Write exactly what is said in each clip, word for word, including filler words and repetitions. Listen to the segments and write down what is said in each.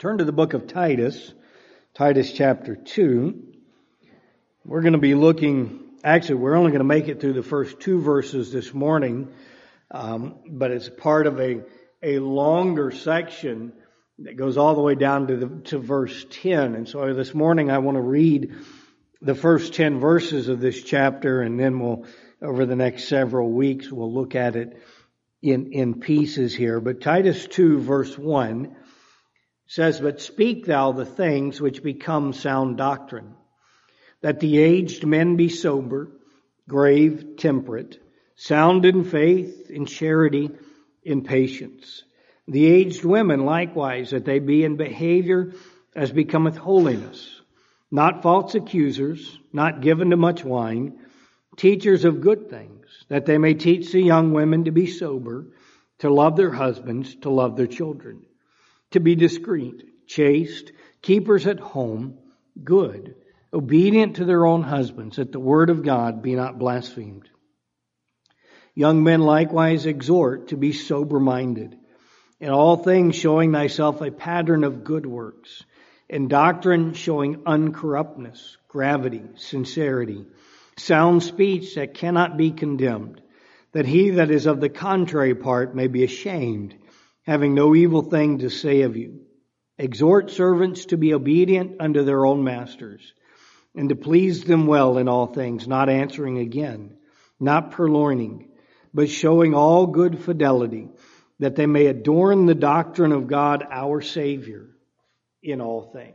Turn to the book of Titus, Titus chapter two. We're going to be looking, actually we're only going to make it through the first two verses this morning, um, but it's part of a, a longer section that goes all the way down to, the, to verse ten. And so this morning I want to read the first ten verses of this chapter, and then we'll, over the next several weeks, we'll look at it in, in pieces here. But Titus two verse one says, "But speak thou the things which become sound doctrine, that the aged men be sober, grave, temperate, sound in faith, in charity, in patience. The aged women likewise, that they be in behavior as becometh holiness, not false accusers, not given to much wine, teachers of good things, that they may teach the young women to be sober, to love their husbands, to love their children, to be discreet, chaste, keepers at home, good, obedient to their own husbands, that the word of God be not blasphemed. Young men likewise exhort to be sober-minded, in all things showing thyself a pattern of good works, in doctrine showing uncorruptness, gravity, sincerity, sound speech that cannot be condemned, that he that is of the contrary part may be ashamed, having no evil thing to say of you. Exhort servants to be obedient unto their own masters, and to please them well in all things, not answering again, not purloining, but showing all good fidelity, that they may adorn the doctrine of God our Savior in all things."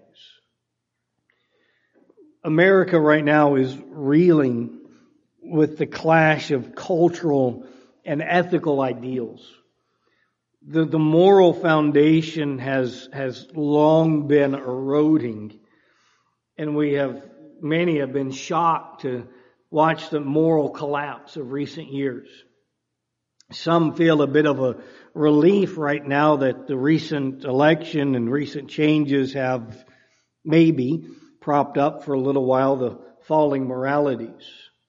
America right now is reeling with the clash of cultural and ethical ideals. The, the moral foundation has, has long been eroding, and we have, many have been shocked to watch the moral collapse of recent years. Some feel a bit of a relief right now that the recent election and recent changes have maybe propped up for a little while the falling moralities.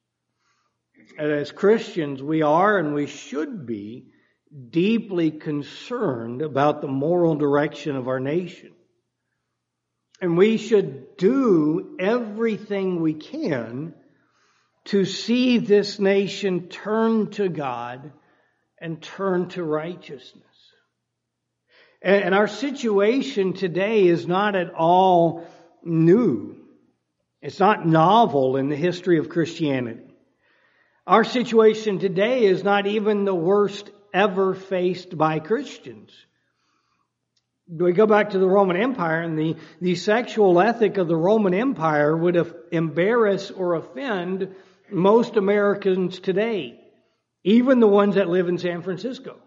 And as Christians, we are and we should be deeply concerned about the moral direction of our nation. And we should do everything we can to see this nation turn to God and turn to righteousness. And our situation today is not at all new. It's not novel in the history of Christianity. Our situation today is not even the worst ever faced by Christians. We go back to the Roman Empire, and the, the sexual ethic of the Roman Empire would have embarrass or offend most Americans today, even the ones that live in San Francisco.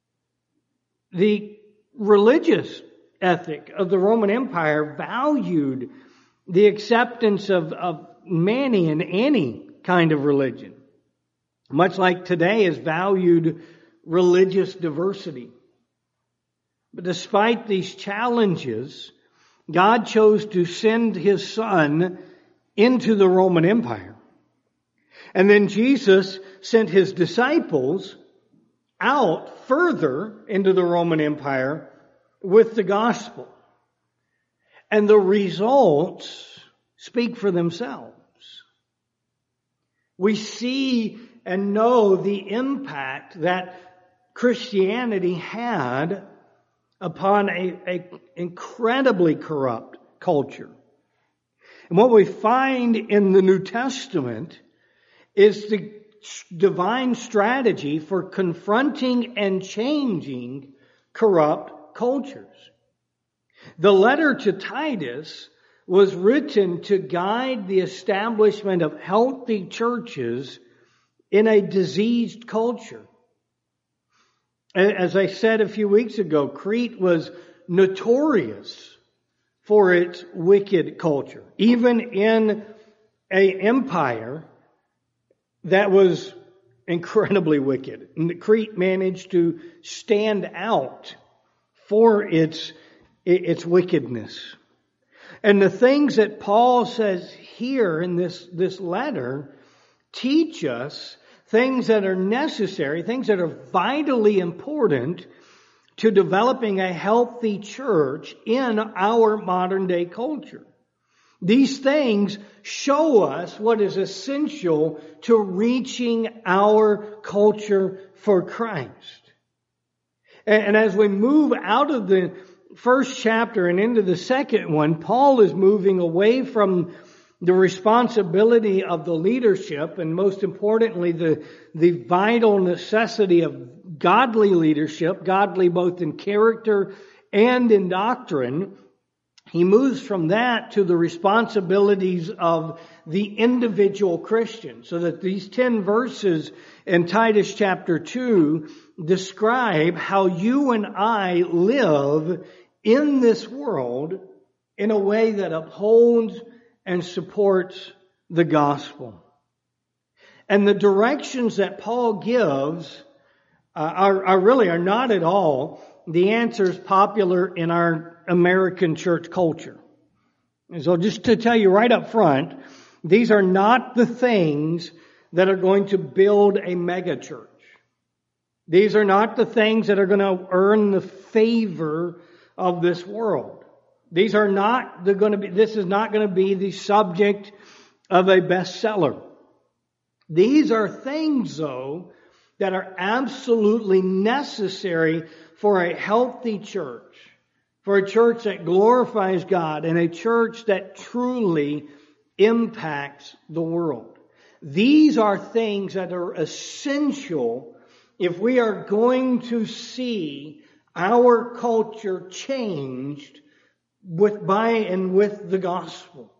The religious ethic of the Roman Empire valued the acceptance of, of many and any kind of religion, much like today is valued religious diversity. But despite these challenges, God chose to send His Son into the Roman Empire. And then Jesus sent His disciples out further into the Roman Empire with the gospel. And the results speak for themselves. We see and know the impact that Christianity had upon a, a incredibly corrupt culture. And what we find in the New Testament is the divine strategy for confronting and changing corrupt cultures. The letter to Titus was written to guide the establishment of healthy churches in a diseased culture. As I said a few weeks ago, Crete was notorious for its wicked culture. Even in an empire that was incredibly wicked, Crete managed to stand out for its, its wickedness. And the things that Paul says here in this, this letter teach us things that are necessary, things that are vitally important to developing a healthy church in our modern day culture. These things show us what is essential to reaching our culture for Christ. And as we move out of the first chapter and into the second one, Paul is moving away from the responsibility of the leadership, and most importantly, the, the vital necessity of godly leadership, godly both in character and in doctrine. He moves from that to the responsibilities of the individual Christian, so that these ten verses in Titus chapter two describe how you and I live in this world in a way that upholds and supports the gospel. And the directions that Paul gives uh, are, are really are not at all the answers popular in our American church culture. And so just to tell you right up front, these are not the things that are going to build a mega church. These are not the things that are going to earn the favor of this world. These are not the going to be, this is not going to be the subject of a bestseller. These are things, though, that are absolutely necessary for a healthy church, for a church that glorifies God and a church that truly impacts the world. These are things that are essential if we are going to see our culture changed with by and with the gospel.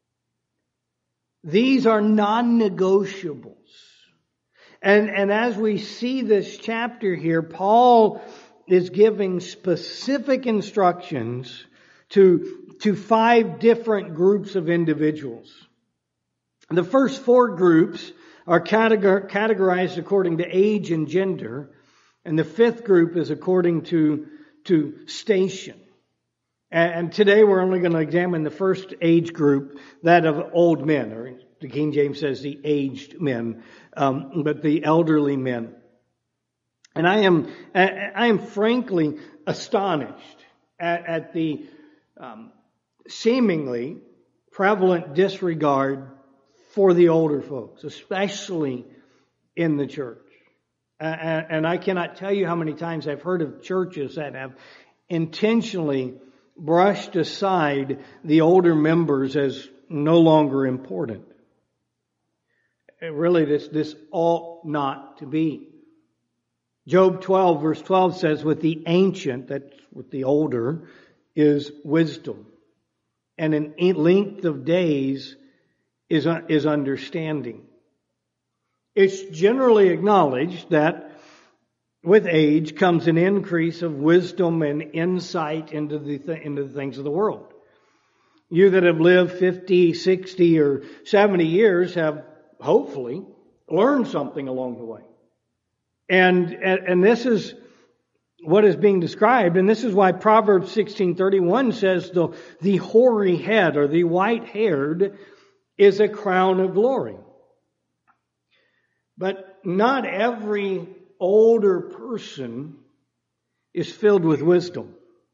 These are non-negotiables. And, and as we see this chapter here, Paul is giving specific instructions to, to five different groups of individuals. The first four groups are categor- categorized according to age and gender, and the fifth group is according to, to station. And today we're only going to examine the first age group, that of old men, or the King James says the aged men, um, but the elderly men. And I am, I am frankly astonished at, at the um, seemingly prevalent disregard for the older folks, especially in the church. And, and I cannot tell you how many times I've heard of churches that have intentionally brushed aside the older members as no longer important. Really, this, this ought not to be. Job twelve verse twelve says, with the ancient, that's with the older, is wisdom. And in length of days is, is understanding. It's generally acknowledged that with age comes an increase of wisdom and insight into the, th- into the things of the world. You that have lived fifty, sixty, or seventy years have hopefully learned something along the way. And, and, and this is what is being described, and this is why Proverbs sixteen thirty-one says the, the hoary head or the white-haired is a crown of glory. But not every older person is filled with wisdom.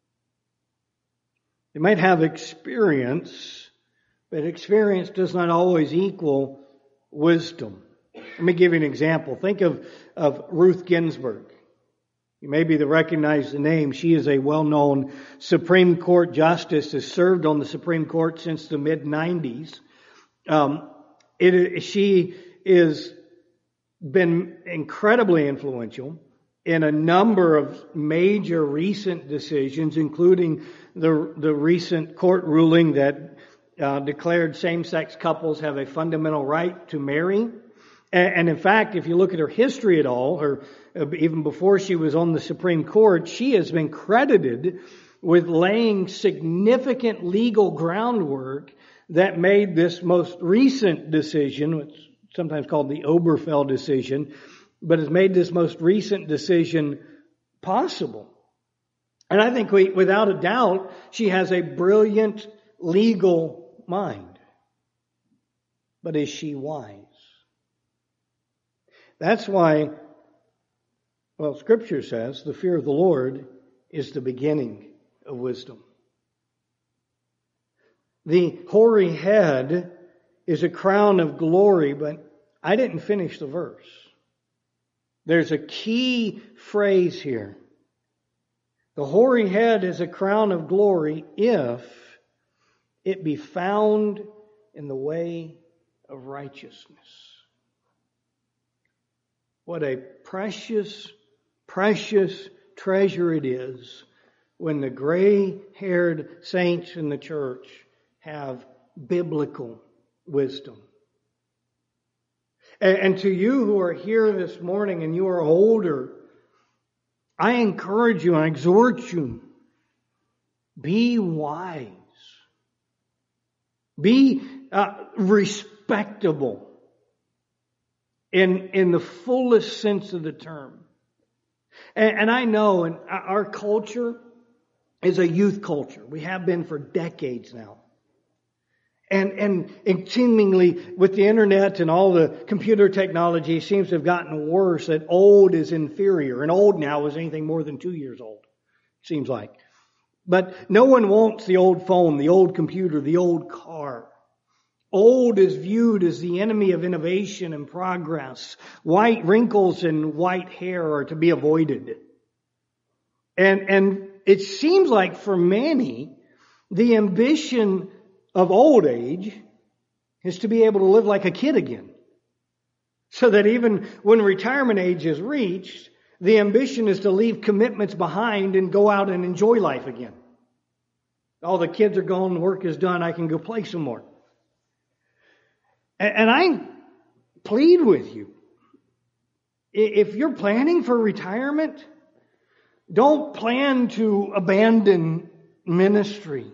They might have experience, but experience does not always equal wisdom. Let me give you an example. Think of, of Ruth Ginsburg. You maybe recognize the name. She is a well-known Supreme Court justice, has served on the Supreme Court since the mid nineties. Um, it, she is been incredibly influential in a number of major recent decisions, including the the recent court ruling that uh, declared same-sex couples have a fundamental right to marry. And, and in fact, if you look at her history at all, her uh, even before she was on the Supreme Court, she has been credited with laying significant legal groundwork that made this most recent decision, which sometimes called the Obergefell decision, but has made this most recent decision possible. And I think we, without a doubt, she has a brilliant legal mind. But is she wise? That's why, well, Scripture says the fear of the Lord is the beginning of wisdom. The hoary head is a crown of glory, but I didn't finish the verse. There's a key phrase here. The hoary head is a crown of glory if it be found in the way of righteousness. What a precious, precious treasure it is when the gray-haired saints in the church have biblical wisdom. And, and to you who are here this morning and you are older, I encourage you and exhort you, be wise. Be uh, respectable in, in the fullest sense of the term. And, and I know in our culture is a youth culture. We have been for decades now. And, and, and seemingly with the internet and all the computer technology, it seems to have gotten worse, that old is inferior. And old now is anything more than two years old, seems like. But no one wants the old phone, the old computer, the old car. Old is viewed as the enemy of innovation and progress. White wrinkles and white hair are to be avoided. And, and it seems like for many, the ambition of old age is to be able to live like a kid again. So that even when retirement age is reached, the ambition is to leave commitments behind and go out and enjoy life again. All the kids are gone, work is done, I can go play some more. And I plead with you, if you're planning for retirement, don't plan to abandon ministry.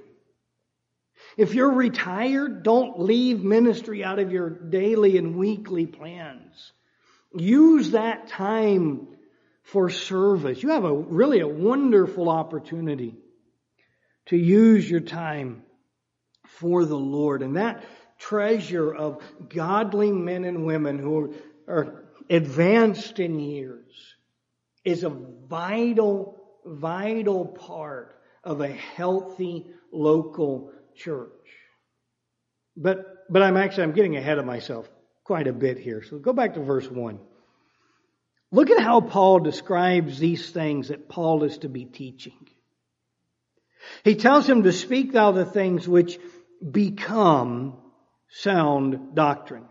If you're retired, don't leave ministry out of your daily and weekly plans. Use that time for service. You have a really a wonderful opportunity to use your time for the Lord. And that treasure of godly men and women who are advanced in years is a vital, vital part of a healthy local church. But, but I'm actually, I'm getting ahead of myself quite a bit here. So go back to verse one. Look at how Paul describes these things that Paul is to be teaching. He tells him to speak thou the things which become sound doctrine.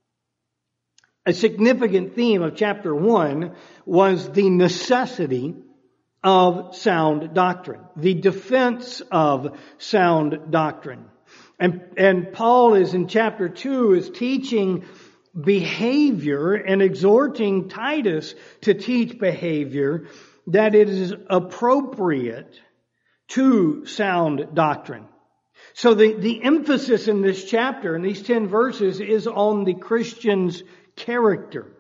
A significant theme of chapter one was the necessity of sound doctrine, the defense of sound doctrine. And, and Paul is in chapter two is teaching behavior and exhorting Titus to teach behavior that it is appropriate to sound doctrine. So the, the emphasis in this chapter, in these ten verses, is on the Christian's character.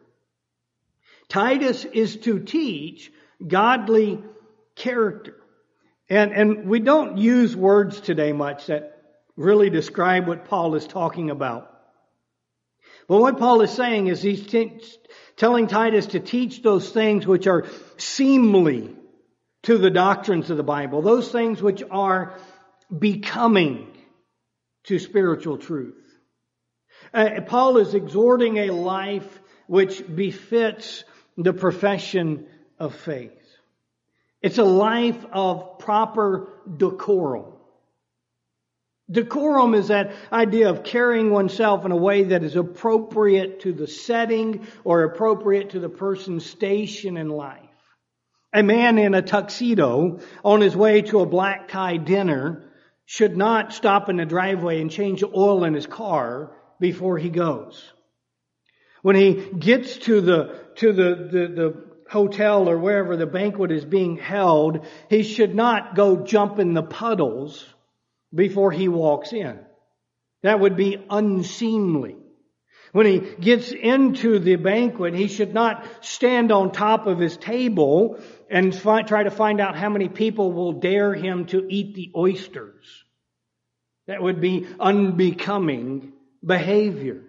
Titus is to teach godly character. And, and we don't use words today much that really describe what Paul is talking about. But what Paul is saying is he's t- telling Titus to teach those things which are seemly to the doctrines of the Bible, those things which are becoming to spiritual truth. Uh, Paul is exhorting a life which befits the profession of faith. It's a life of proper decorum. Decorum is that idea of carrying oneself in a way that is appropriate to the setting or appropriate to the person's station in life. A man in a tuxedo on his way to a black tie dinner should not stop in the driveway and change the oil in his car before he goes. When he gets to the to the, the, the hotel or wherever the banquet is being held, he should not go jump in the puddles before he walks in. That would be unseemly. When he gets into the banquet, he should not stand on top of his table and fi- try to find out how many people will dare him to eat the oysters. That would be unbecoming behavior.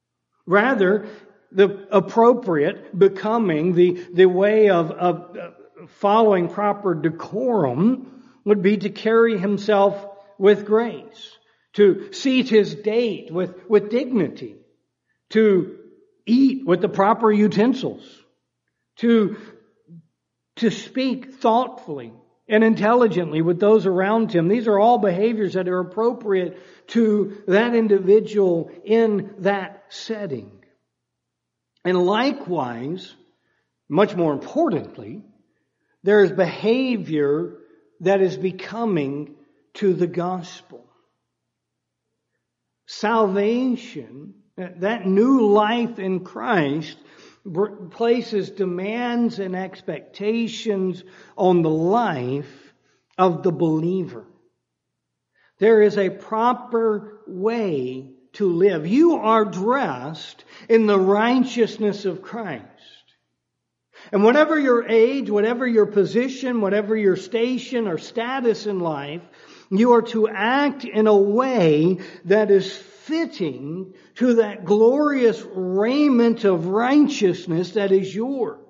Rather, the appropriate, becoming, the, the way of, of following proper decorum would be to carry himself with grace, to seat his date with, with dignity, to eat with the proper utensils, to, to speak thoughtfully and intelligently with those around him. These are all behaviors that are appropriate to that individual in that setting. And likewise, much more importantly, there is behavior that is becoming to the gospel. Salvation, that new life in Christ, places demands and expectations on the life of the believer. There is a proper way to live. You are dressed in the righteousness of Christ. And whatever your age, whatever your position, whatever your station or status in life, you are to act in a way that is fitting to that glorious raiment of righteousness that is yours.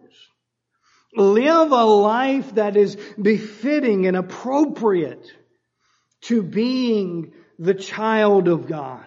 Live a life that is befitting and appropriate to being the child of God.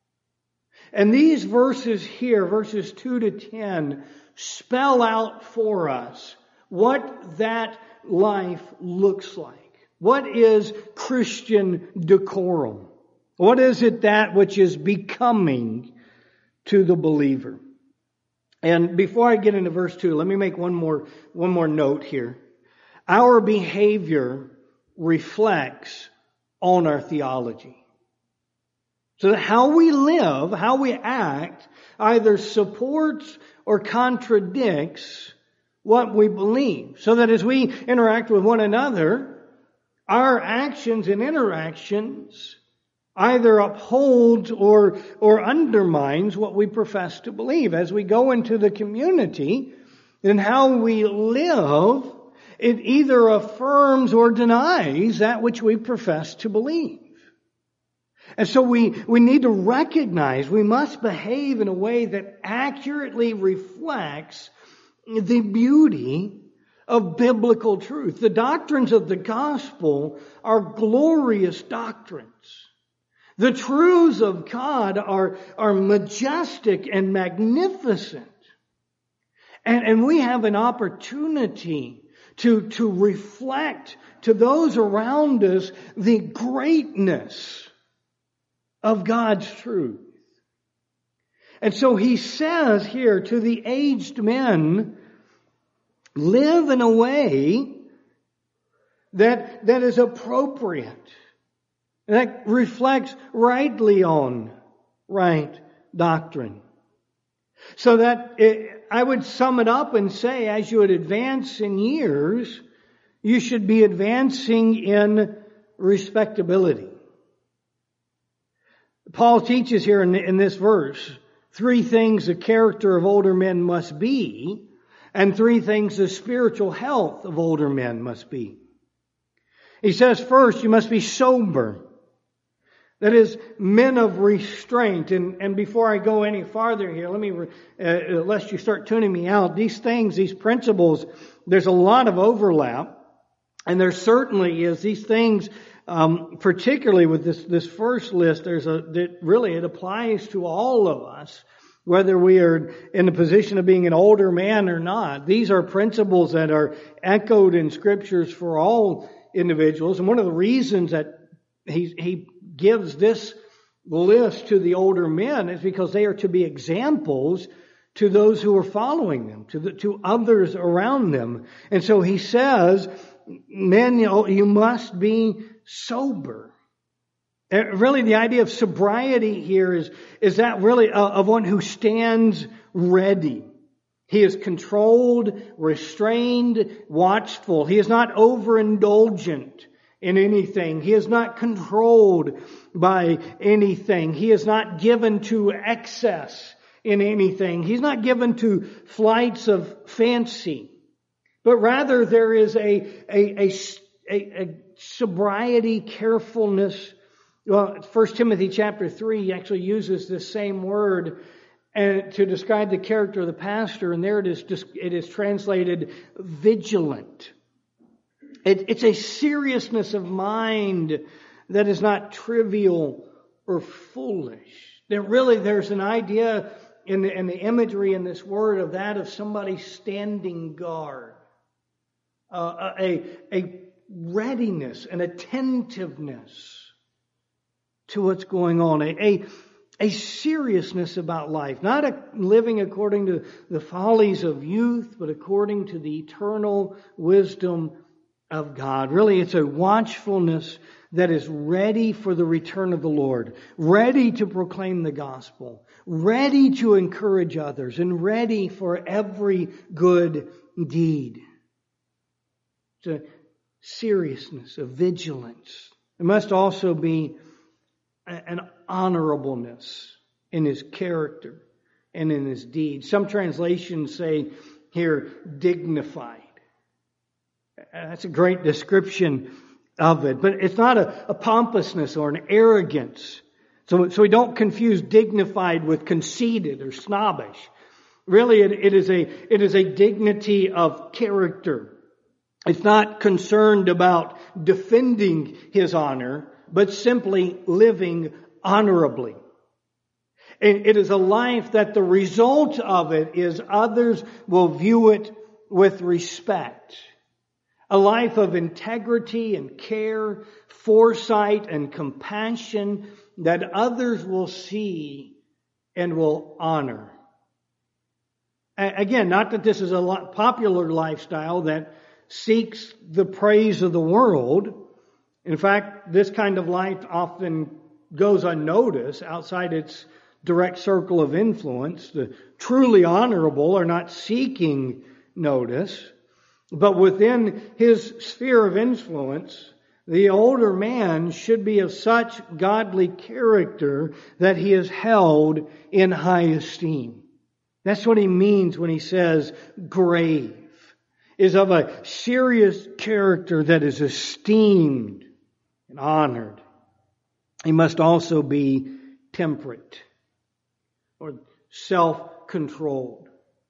And these verses here, verses two to ten, spell out for us what that life looks like. What is Christian decorum? What is it that which is becoming to the believer? And before I get into verse two, let me make one more, one more note here. Our behavior reflects on our theology. So that how we live, how we act, either supports or contradicts what we believe. So that as we interact with one another, our actions and interactions either upholds or, or undermines what we profess to believe. As we go into the community, then how we live, it either affirms or denies that which we profess to believe. And so we, we need to recognize we must behave in a way that accurately reflects the beauty of biblical truth. The doctrines of the gospel are glorious doctrines. The truths of God are, are majestic and magnificent. And, and we have an opportunity to, to reflect to those around us the greatness of God's truth. And so he says here to the aged men, live in a way that, that is appropriate, that reflects rightly on right doctrine. So that it, I would sum it up and say, as you would advance in years, you should be advancing in respectability. Paul teaches here in, in this verse, three things the character of older men must be, and three things the spiritual health of older men must be. He says first, you must be sober. That is, men of restraint. And, and before I go any farther here, let me, uh, lest you start tuning me out, these things, these principles, there's a lot of overlap. And there certainly is these things, um, particularly with this, this first list, there's a, that really it applies to all of us, whether we are in the position of being an older man or not. These are principles that are echoed in scriptures for all individuals. And one of the reasons that he, he gives this list to the older men is because they are to be examples to those who are following them, to the, to others around them. And so he says, men, you know, you must be sober. And really, the idea of sobriety here is, is that really of one who stands ready. He is controlled, restrained, watchful. He is not overindulgent in anything. He is not controlled by anything. He is not given to excess in anything. He's not given to flights of fancy. But rather there is a, a, a, a, a sobriety, carefulness. Well, First Timothy chapter three actually uses this same word and to describe the character of the pastor, and there it is, it is translated vigilant. It, it's a seriousness of mind that is not trivial or foolish. That really there's an idea in the, in the imagery in this word of that of somebody standing guard. Uh, a, a readiness, an attentiveness to what's going on. A, a, a seriousness about life. Not a living according to the follies of youth, but according to the eternal wisdom of God. Really, it's a watchfulness that is ready for the return of the Lord, ready to proclaim the gospel, ready to encourage others, and ready for every good deed. It's a seriousness, a vigilance. There must also be an honorableness in his character and in his deeds. Some translations say here, dignified. That's a great description of it. But it's not a, a pompousness or an arrogance. So, so we don't confuse dignified with conceited or snobbish. Really, it, it is a, it is a dignity of character. It's not concerned about defending his honor, but simply living honorably. And it is a life that the result of it is others will view it with respect. A life of integrity and care, foresight and compassion that others will see and will honor. Again, not that this is a popular lifestyle that seeks the praise of the world. In fact, this kind of life often goes unnoticed outside its direct circle of influence. The truly honorable are not seeking notice. But within his sphere of influence, the older man should be of such godly character that he is held in high esteem. That's what he means when he says grave, is of a serious character that is esteemed and honored. He must also be temperate or self-controlled.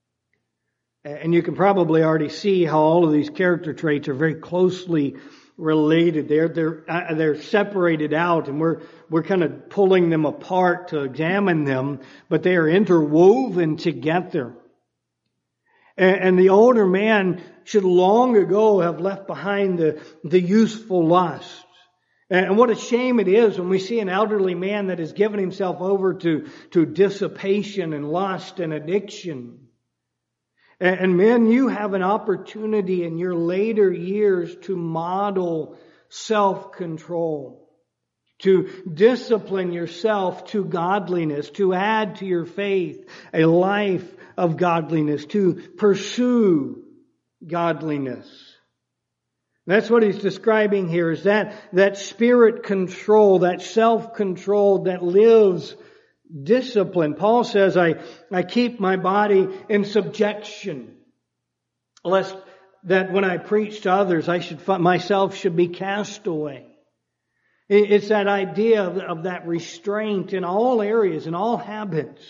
And you can probably already see how all of these character traits are very closely related. They're they're they're separated out, and we're we're kind of pulling them apart to examine them, but they are interwoven together. And, and the older man should long ago have left behind the the youthful lusts. And what a shame it is when we see an elderly man that has given himself over to to dissipation and lust and addiction. And men, you have an opportunity in your later years to model self-control, to discipline yourself to godliness, to add to your faith a life of godliness, to pursue godliness. That's what he's describing here, is that, that spirit control, that self-control that lives discipline. Paul says, I, I keep my body in subjection, lest that when I preach to others, I should myself should be cast away. It's that idea of, of that restraint in all areas, in all habits,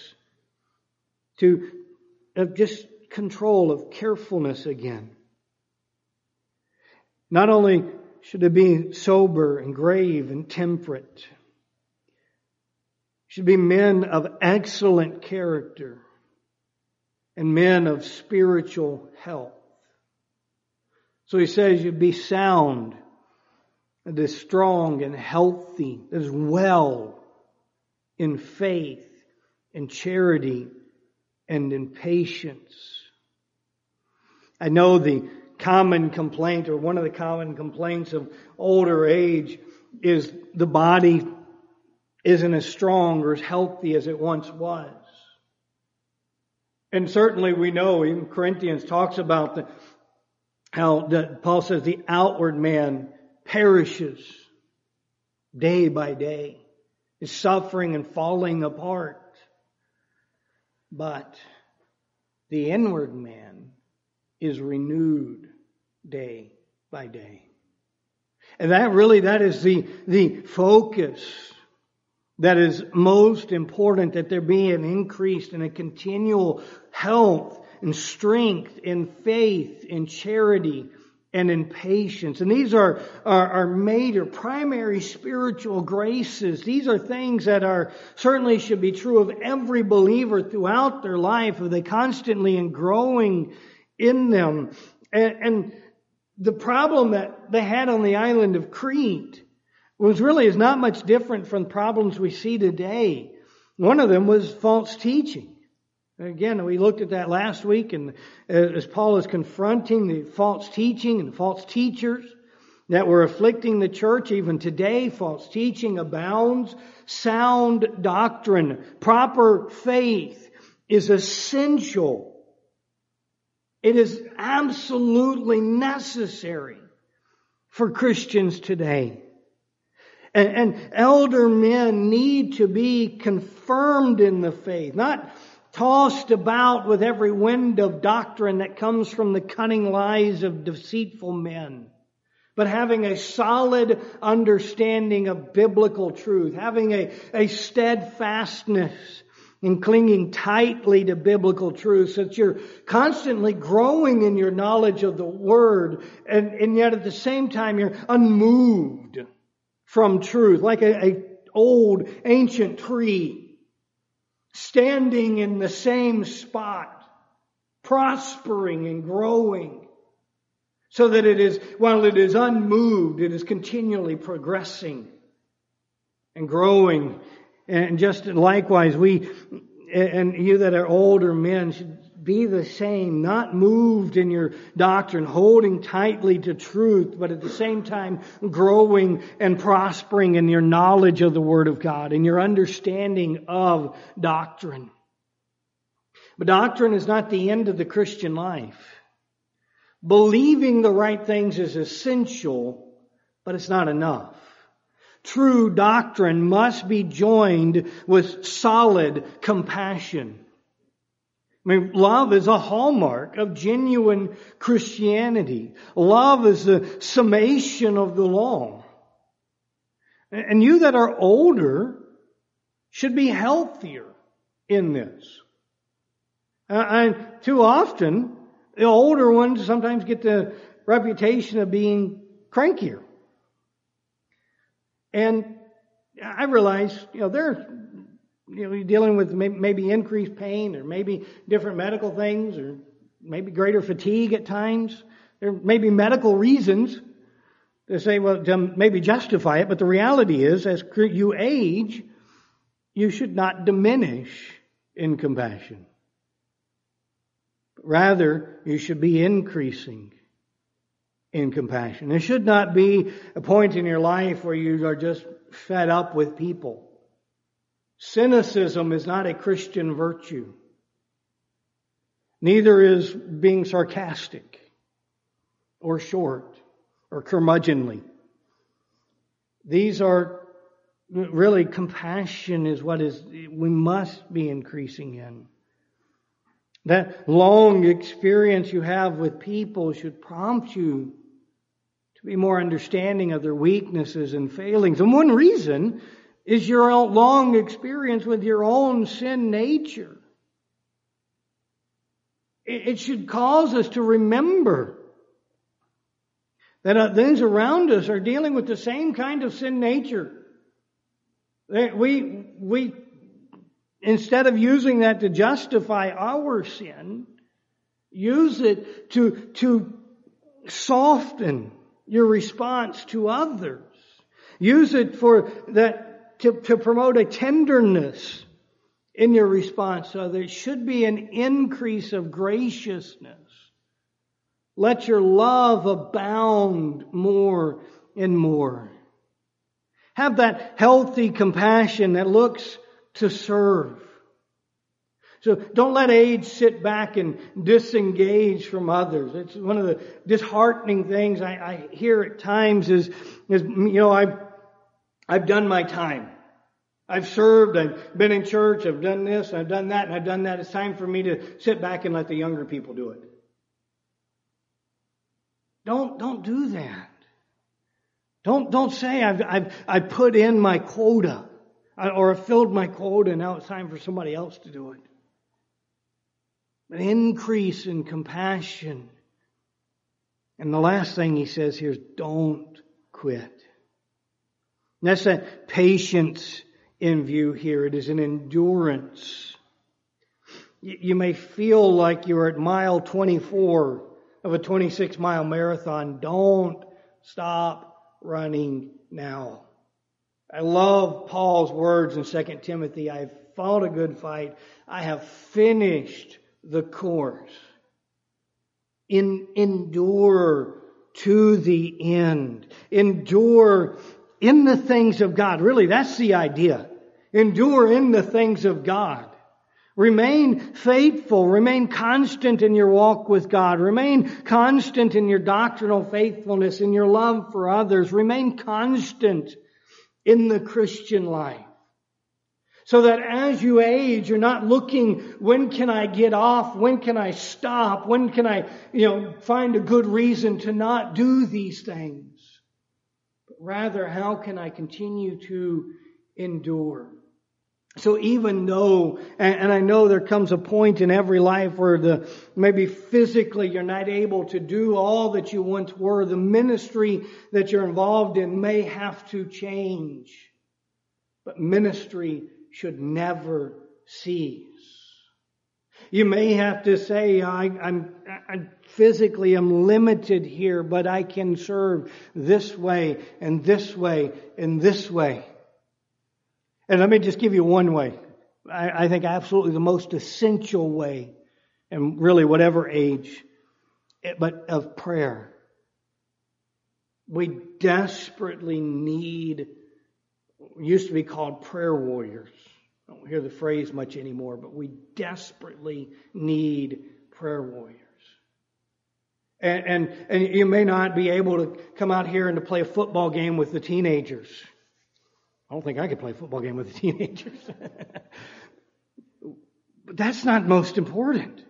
to of just control, of carefulness again. Not only should it be sober and grave and temperate, should be men of excellent character and men of spiritual health. So he says you'd be sound, that is strong and healthy, that is well in faith, in charity, and in patience. I know the common complaint, or one of the common complaints of older age, is the body isn't as strong or as healthy as it once was. And certainly we know, even Corinthians talks about the, how the, Paul says the outward man perishes day by day, is suffering and falling apart. But the inward man is renewed day by day. And that really, that is the, the focus that is most important, that there be an increase and a continual health and strength in faith, in charity, and in patience. And these are, are, are major, primary spiritual graces. These are things that are certainly should be true of every believer throughout their life, if they constantly and growing in them. And, and the problem that they had on the island of Crete was really is not much different from problems we see today. One of them was false teaching. Again, we looked at that last week, and as Paul is confronting the false teaching and false teachers that were afflicting the church, even today, false teaching abounds. Sound doctrine, proper faith is essential. It is absolutely necessary for Christians today. And, and elder men need to be confirmed in the faith, not tossed about with every wind of doctrine that comes from the cunning lies of deceitful men, but having a solid understanding of biblical truth, having a, a steadfastness in clinging tightly to biblical truth, so that you're constantly growing in your knowledge of the Word, and, and yet at the same time you're unmoved from truth, like a, a old ancient tree standing in the same spot, prospering and growing, so that it is, while it is unmoved, it is continually progressing and growing. And just likewise, we, and you that are older men, should be the same, not moved in your doctrine, holding tightly to truth, but at the same time growing and prospering in your knowledge of the Word of God and your understanding of doctrine. But doctrine is not the end of the Christian life. Believing the right things is essential, but it's not enough. True doctrine must be joined with solid compassion. I mean, love is a hallmark of genuine Christianity. Love is the summation of the law. And you that are older should be healthier in this. Uh, and too often, the older ones sometimes get the reputation of being crankier. And I realize, you know, they're You know, you're dealing with maybe increased pain or maybe different medical things or maybe greater fatigue at times. There may be medical reasons to say, well, to maybe justify it. But the reality is, as you age, you should not diminish in compassion. Rather, you should be increasing in compassion. There should not be a point in your life where you are just fed up with people. Cynicism is not a Christian virtue. Neither is being sarcastic or short or curmudgeonly. These are really, compassion is what is we must be increasing in. That long experience you have with people should prompt you to be more understanding of their weaknesses and failings. And one reason is your long experience with your own sin nature. It should cause us to remember that things around us are dealing with the same kind of sin nature. We, we, instead of using that to justify our sin, use it to, to soften your response to others. Use it for that. To, to promote a tenderness in your response. So there should be an increase of graciousness. Let your love abound more and more. Have that healthy compassion that looks to serve. So don't let age sit back and disengage from others. It's one of the disheartening things I, I hear at times is, is you know, I've I've done my time. I've served, I've been in church, I've done this, I've done that, and I've done that. It's time for me to sit back and let the younger people do it. Don't, don't do that. Don't, don't say I've, I've, I've put in my quota or I've filled my quota and now it's time for somebody else to do it. But increase in compassion And the last thing he says here is don't quit. And that's that patience in view here. It is an endurance. You may feel like you're at mile twenty-four of a twenty-six mile marathon. Don't stop running now. I love Paul's words in Second Timothy. I've fought a good fight. I have finished the course. In, endure to the end. Endure in the things of God. Really, that's the idea. Endure in the things of God. Remain faithful. Remain constant in your walk with God. Remain constant in your doctrinal faithfulness, in your love for others. Remain constant in the Christian life. So that as you age, you're not looking, when can I get off? When can I stop? When can I, you know, find a good reason to not do these things? But rather, how can I continue to endure? So even though, and, and I know there comes a point in every life where the, maybe physically you're not able to do all that you once were, the ministry that you're involved in may have to change. But ministry should never cease. You may have to say, I, I'm, I physically am limited here, but I can serve this way and this way and this way. And let me just give you one way. I, I think absolutely the most essential way, and really whatever age, but of prayer. We desperately need, used to be called prayer warriors. I don't hear the phrase much anymore, but we desperately need prayer warriors. And, and, and you may not be able to come out here and to play a football game with the teenagers. I don't think I could play a football game with the teenagers. But that's not most important.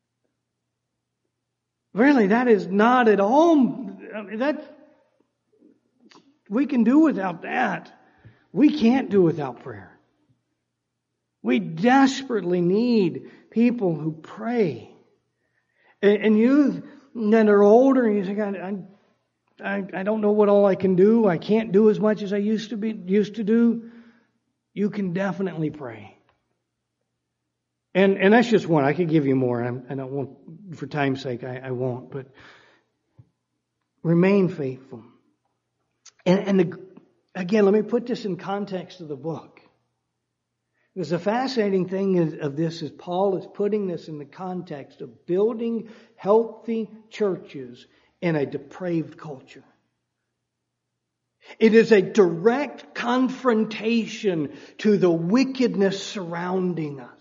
Really, that is not at all. I mean, that we can do without that. We can't do without prayer. We desperately need people who pray. And, and you that are older, you think, I, I, I don't know what all I can do. I can't do as much as I used to be used to do. You can definitely pray. And and that's just one. I could give you more. I'm, I don't want, for time's sake, I, I won't. But remain faithful. And, and the, again, let me put this in context of the book. Because the fascinating thing is, of this is Paul is putting this in the context of building healthy churches in a depraved culture. It is a direct confrontation to the wickedness surrounding us.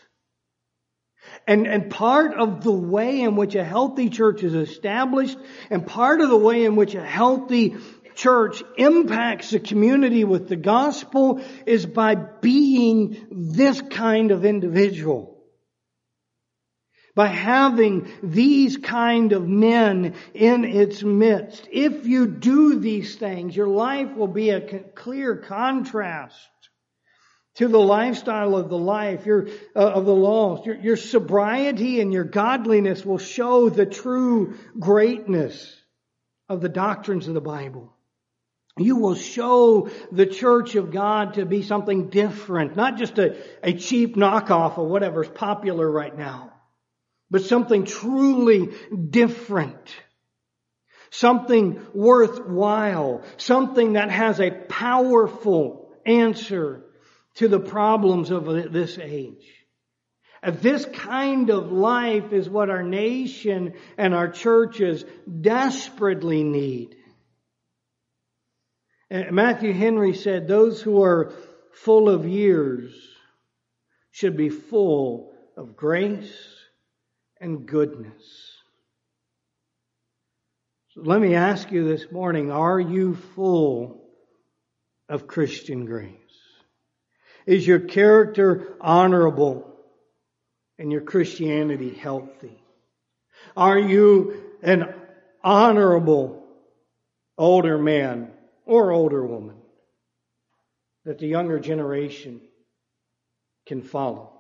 And, and part of the way in which a healthy church is established, and part of the way in which a healthy church impacts the community with the gospel, is by being this kind of individual. By having these kind of men in its midst. If you do these things, your life will be a clear contrast to the lifestyle of the life, your, uh, of the lost. Your, your sobriety and your godliness will show the true greatness of the doctrines of the Bible. You will show the church of God to be something different, not just a, a cheap knockoff of whatever's popular right now, but something truly different. Something worthwhile. Something that has a powerful answer to the problems of this age. This kind of life is what our nation and our churches desperately need. Matthew Henry said, those who are full of years should be full of grace and goodness. So let me ask you this morning, are you full of Christian grace? Is your character honorable and your Christianity healthy? Are you an honorable older man or older woman that the younger generation can follow?